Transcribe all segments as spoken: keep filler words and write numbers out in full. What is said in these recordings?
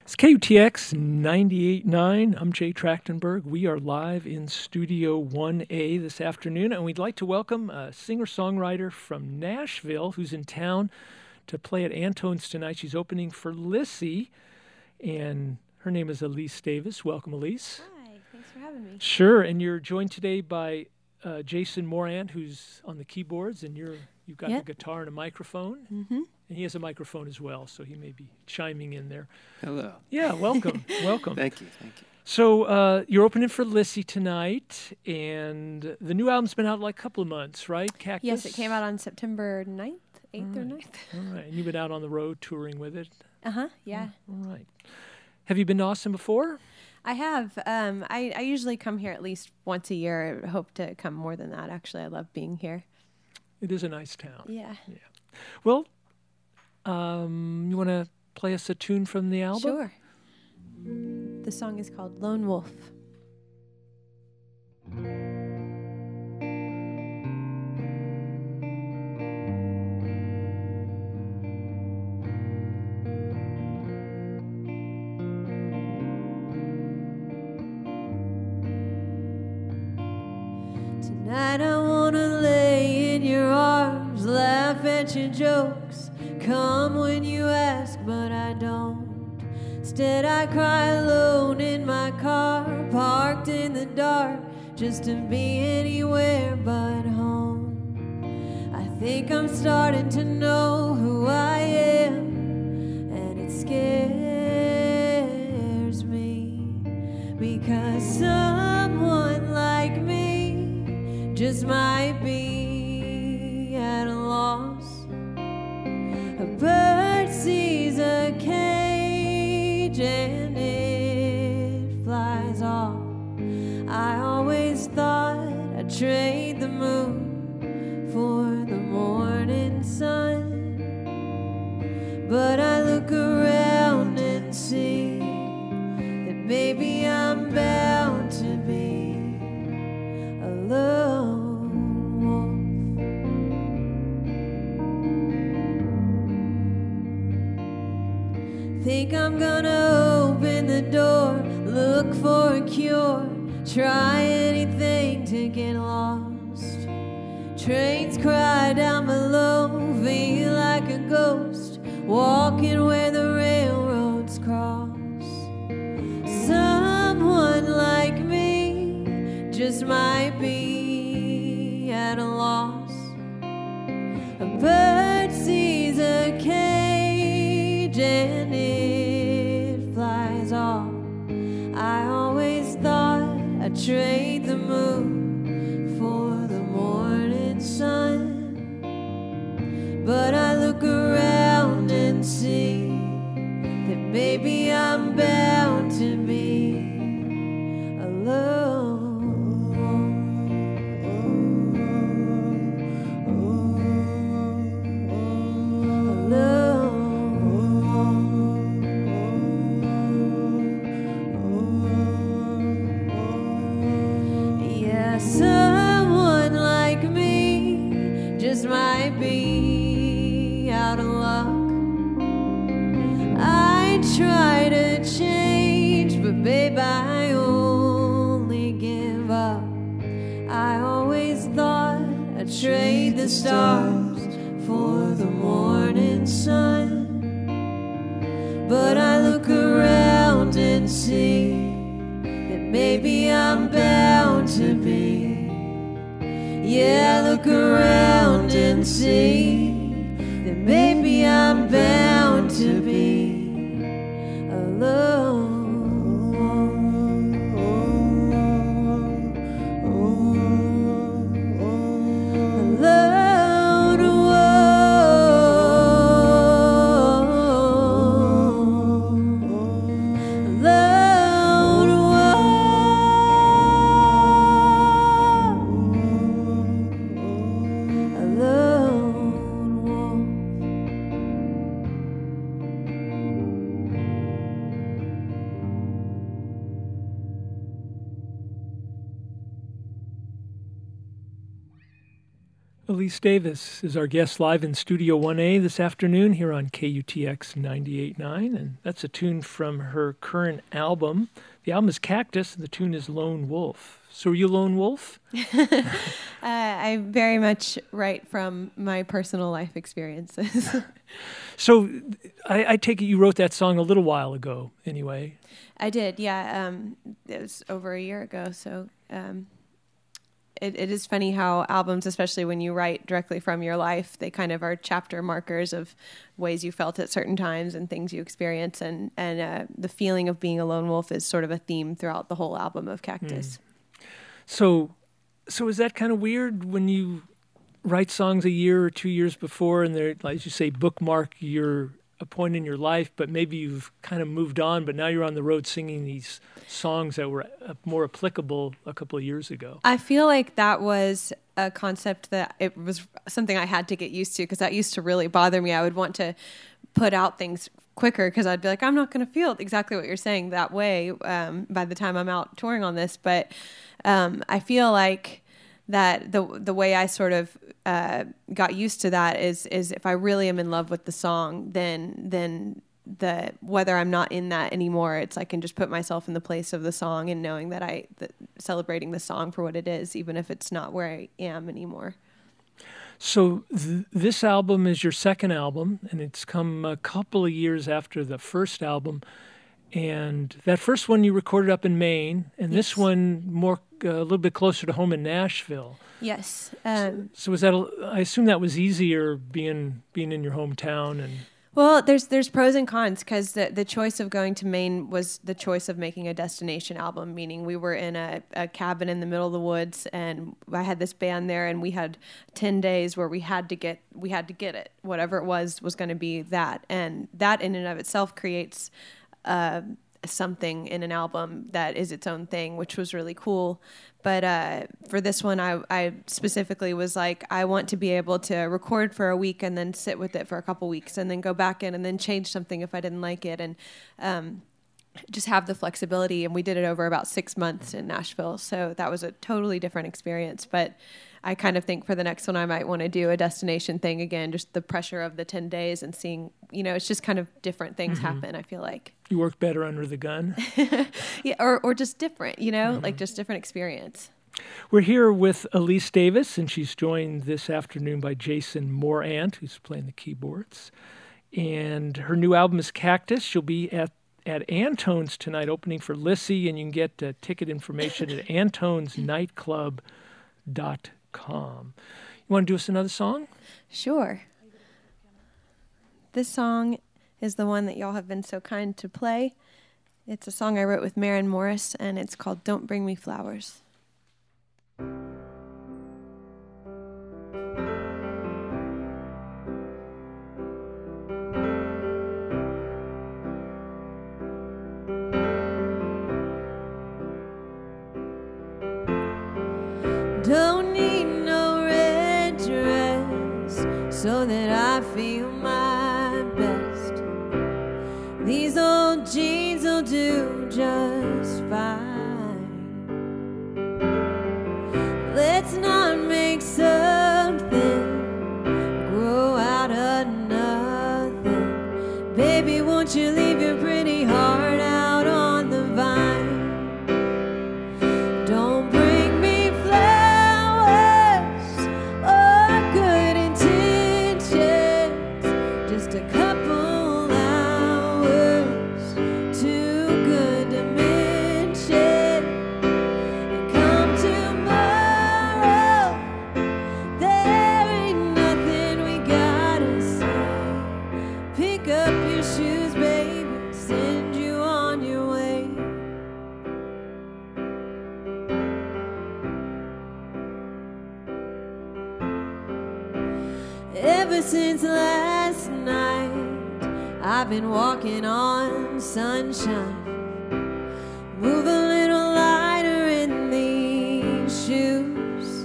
It's K U T X ninety-eight point nine. I'm Jay Trachtenberg. We are live in Studio one A this afternoon, and we'd like to welcome a singer-songwriter from Nashville who's in town to play at Antone's tonight. She's opening for Lissy, and her name is Elise Davis. Welcome, Elise. Hi, thanks for having me. Sure, and you're joined today by uh, Jason Morant, who's on the keyboards, and you're you've got Yep. the guitar and a microphone. Mm-hmm. And he has a microphone as well, so he may be chiming in there. Hello. Yeah, welcome, welcome. Thank you, thank you. So uh, you're opening for Lissy tonight, and the new album's been out like a couple of months, right? Cactus? Yes, it came out on September ninth, eighth or All right. ninth. All right, and you've been out on the road touring with it? Uh-huh, yeah. All right. Have you been to Austin before? I have. Um, I, I usually come here at least once a year. I hope to come more than that, actually. I love being here. It is a nice town. Yeah. Well, um, you want to play us a tune from the album? Sure. The song is called Lone Wolf. Tonight I wanna lay in your arms, laugh at your jokes, come when you ask, but I don't. Instead I cry alone in my car, parked in the dark, just to be anywhere but home. I think I'm starting to know who I am, and it scares me, because someone like me just might be at a loss. A bird sees a cage and it flies off. I always thought I'd trade the moon for the morning sun, but I look around and see that maybe I'm bound to be alone. Think I'm gonna open the door, look for a cure, try anything to get lost. Trains cry down below, feel like a ghost, walking where the railroads cross. Someone like me just might be at a loss. A bird sees a cage and it flies off. I always thought I'd trade the moon for the morning sun, but I look around and see that maybe I'm bound to be alone. Someone like me just might be out of luck. I try to change, but babe, I only give up. I always thought I'd trade the stars for the morning sun, but I look around and see that maybe I'm bound to be. Yeah, look around and see that maybe I'm bound to be alone. Alone, alone, alone wolf. Elise Davis is our guest live in Studio one A this afternoon here on K U T X ninety-eight point nine, and that's a tune from her current album. The album is Cactus, and the tune is Lone Wolf. So are you Lone Wolf? uh, I very much write from my personal life experiences. So I, I take it you wrote that song a little while ago anyway. I did, yeah. Um, it was over a year ago, so... Um, It, it is funny how albums, especially when you write directly from your life, they kind of are chapter markers of ways you felt at certain times and things you experience. And, and uh, the feeling of being a lone wolf is sort of a theme throughout the whole album of Cactus. Mm. So, so is that kind of weird when you write songs a year or two years before and they're, as you say, bookmark your a point in your life, but maybe you've kind of moved on, but now you're on the road singing these songs that were more applicable a couple of years ago? I feel like that was a concept that it was something I had to get used to, because that used to really bother me. I would want to put out things quicker because I'd be like, I'm not going to feel exactly what you're saying that way um, by the time I'm out touring on this. But um, I feel like that the the way I sort of uh, got used to that is is if I really am in love with the song, then then the whether I'm not in that anymore, it's I can just put myself in the place of the song and knowing that I that celebrating the song for what it is, even if it's not where I am anymore. So th- this album is your second album, and it's come a couple of years after the first album. And that first one you recorded up in Maine, and yes. This one more uh, a little bit closer to home in Nashville. Yes. Um, so, so was that? A, I assume that was easier being being in your hometown and. Well, there's there's pros and cons, because the, the choice of going to Maine was the choice of making a destination album, meaning we were in a, a cabin in the middle of the woods, and I had this band there, and we had ten days where we had to get we had to get it. Whatever it was was going to be that, and that in and of itself creates uh, something in an album that is its own thing, which was really cool. But uh, for this one, I, I specifically was like, I want to be able to record for a week and then sit with it for a couple weeks and then go back in and then change something if I didn't like it, and um, just have the flexibility. And we did it over about six months in Nashville, so that was a totally different experience. But I kind of think for the next one, I might want to do a destination thing again, just the pressure of the ten days and seeing, you know, it's just kind of different things mm-hmm. happen, I feel like. You work better under the gun? Yeah, or, or just different, you know, mm-hmm. like just different experience. We're here with Elise Davis, and she's joined this afternoon by Jason Morant, who's playing the keyboards. And her new album is Cactus. She'll be at at Antone's tonight, opening for Lissy, and you can get uh, ticket information at antones nightclub dot com. You want to do us another song? Sure. This song is the one that y'all have been so kind to play. It's a song I wrote with Maren Morris, and it's called Don't Bring Me Flowers. Don't need no red dress so that I feel my best. These old jeans will do just fine. Let's not make something grow out of nothing. Baby, won't you leave your pretty heart out on the vine? Don't bring me flowers or good intentions, just a couple hours, too good to mention. And come tomorrow, there ain't nothing we gotta say. Pick up your shoes, baby, send you on your way. Ever since last night, I've been walking on sunshine. Move a little lighter in these shoes.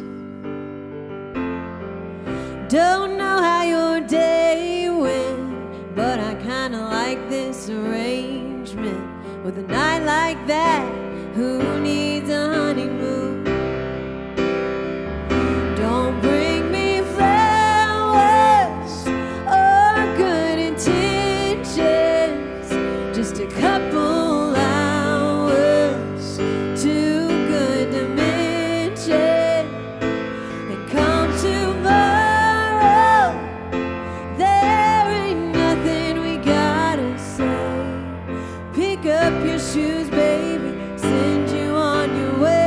Don't know how your day went, but I kinda like this arrangement. With a night like that, who needs a honeymoon? Don't bring me flowers Pick up your shoes, baby, send you on your way.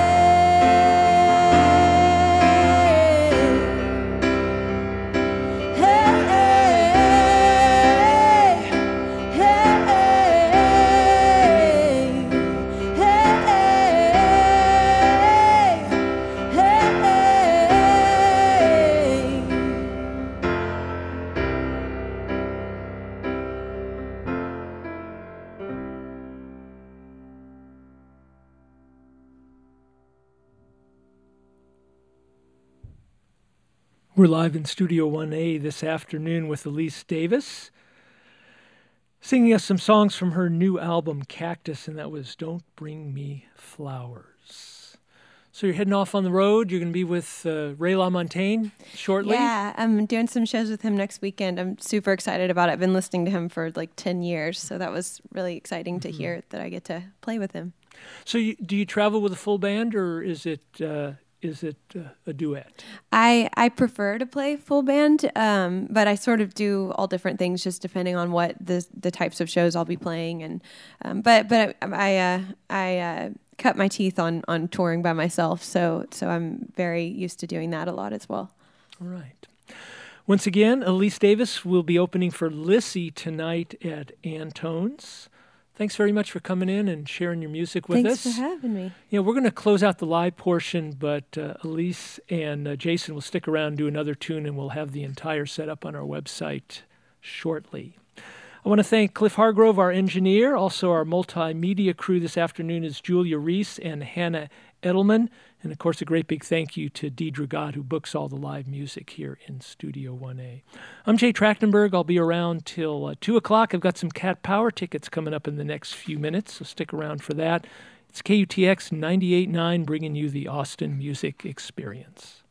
We're live in Studio one A this afternoon with Elise Davis, singing us some songs from her new album, Cactus, and that was Don't Bring Me Flowers. So you're heading off on the road. You're going to be with uh, Ray LaMontagne shortly? Yeah, I'm doing some shows with him next weekend. I'm super excited about it. I've been listening to him for like ten years, so that was really exciting to mm-hmm. hear that I get to play with him. So you, do you travel with a full band, or is it... Uh, Is it uh, a duet? I, I prefer to play full band, um, but I sort of do all different things just depending on what the the types of shows I'll be playing. And um, but but I uh, I uh, cut my teeth on, on touring by myself, so so I'm very used to doing that a lot as well. All right. Once again, Elise Davis will be opening for Lissy tonight at Antone's. Thanks very much for coming in and sharing your music with Thanks us. Thanks for having me. You know, we're going to close out the live portion, but uh, Elise and uh, Jason will stick around and do another tune, and we'll have the entire setup on our website shortly. I want to thank Cliff Hargrove, our engineer. Also, our multimedia crew this afternoon is Julia Reese and Hannah Edelman. And, of course, a great big thank you to Deidre Gott, who books all the live music here in Studio one A. I'm Jay Trachtenberg. I'll be around till uh, two o'clock. I've got some Cat Power tickets coming up in the next few minutes, so stick around for that. It's K U T X ninety-eight point nine bringing you the Austin Music Experience.